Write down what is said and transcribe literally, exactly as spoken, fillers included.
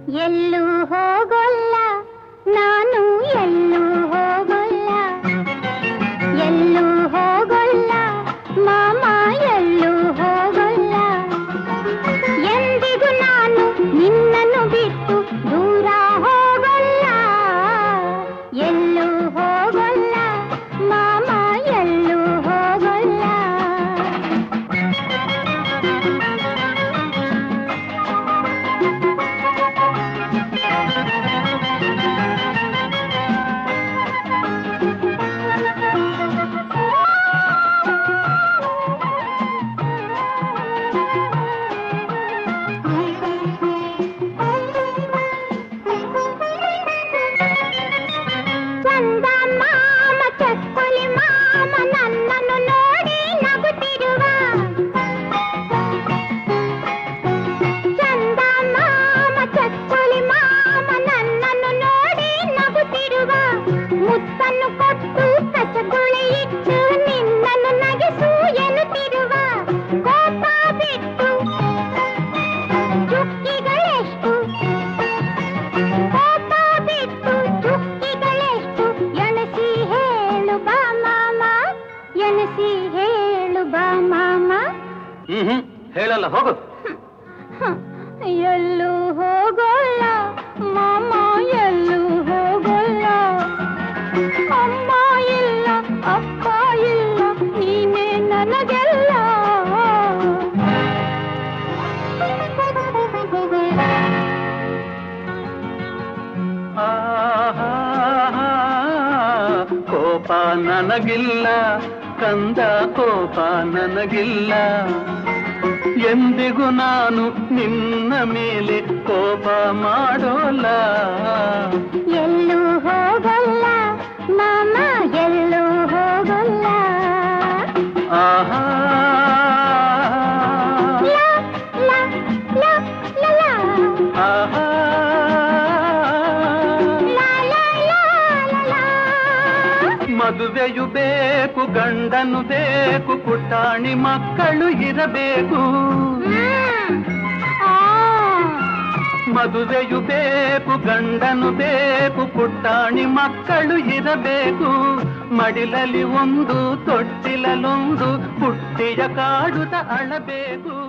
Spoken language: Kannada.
ಎಲ್ಲೂ ಹೋಗೋಲ್ಲ ನಾನು ಎಲ್ಲೂ ಹೋಗೋಲ್ಲ ಎಲ್ಲೂ ಹೋಗೋಲ್ಲ ಮಾಮ ಎಲ್ಲೂ ಹೋಗೋಲ್ಲ ಎಂದಿಗೂ ನಾನು ನಿನ್ನನ್ನು ಬಿಟ್ಟು ದೂರ ಹೋಗೋಲ್ಲ ಎಲ್ಲೂ ಹೋಗೋಲ್ಲ ಮಾಮ ಎಲ್ಲೂ ಹೋಗೋಲ್ಲ ಮುತ್ತನ್ನು ಕೊಟ್ಟು ಕಚಗುಳಿ ಇಟ್ಟು ನಿನ್ನನ್ನು ನಗಿಸು ಎನ್ನುತ್ತಿರುವ ಕೋಪ ಬಿಟ್ಟು ಚುಕ್ಕಿಗಳೆಷ್ಟು ಕೋಪ ಬಿಟ್ಟು ಚುಕ್ಕಿಗಳೆಷ್ಟು ಎಣಸಿ ಹೇಳು ಬಾ ಮಾಮ ಎಣಸಿ ಹೇಳು ಬಾ ಮಾಮ ಹ್ಮ್ ಹೇಳಲ್ಲ ಹೋಗು ಎಲ್ಲೂ ಹೋಗೋಲ್ಲ ಮಾಮ ಎಲ್ಲೂ ಹೋಗೋಲ್ಲ ಅಮ್ಮ ಇಲ್ಲ ಅಪ್ಪ ಇಲ್ಲ ನೀನೇ ನನಗೆಲ್ಲ ಕೋಪ ನನಗಿಲ್ಲ ಕಂದ ಕೋಪ ನನಗಿಲ್ಲ ಎಂದಿಗೂ ನಾನು ನಿನ್ನ ಮೇಲೆ ಕೋಪ ಮಾಡೋಲ್ಲ ಎಲ್ಲೂ ಹೋಗಲ್ಲ ಮಾಮ ಎಲ್ಲೂ ಹೋಗಲ್ಲ ಆಹಾ ಆಹಾ ಮದುವೆಯು ಬೇಕು ಗಂಡನು ಬೇಕು ಪುಟಾಣಿ ಮಕ್ಕಳು ಇರಬೇಕು ಮದುವೆಯು ಬೇಕು ಗಂಡನು ಬೇಕು ಪುಟಾಣಿ ಮಕ್ಕಳು ಇರಬೇಕು ಮಡಿಲಲ್ಲಿ ಒಂದು ತೊಟ್ಟಿಲಲ್ಲೊಂದು ಪುಟ್ಟಿಯ ಕಾಡುತ್ತ ಅಳಬೇಕು